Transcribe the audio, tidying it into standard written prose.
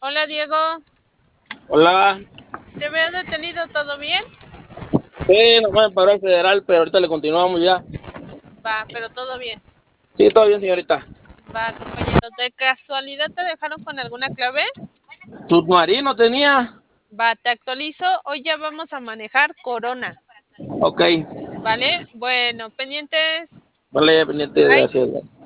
Hola Diego, Hola, te veo detenido, ¿todo bien? sí, nomás me paró el federal, pero ahorita le continuamos ya. Va, pero todo bien. Sí, todo bien, señorita. Va, compañero, ¿de casualidad te dejaron con alguna clave? Submarino tenía. Va, te actualizo, hoy ya vamos a manejar Corona, Ok, ¿vale? Bueno, pendientes. vale, pendiente, Bye. gracias.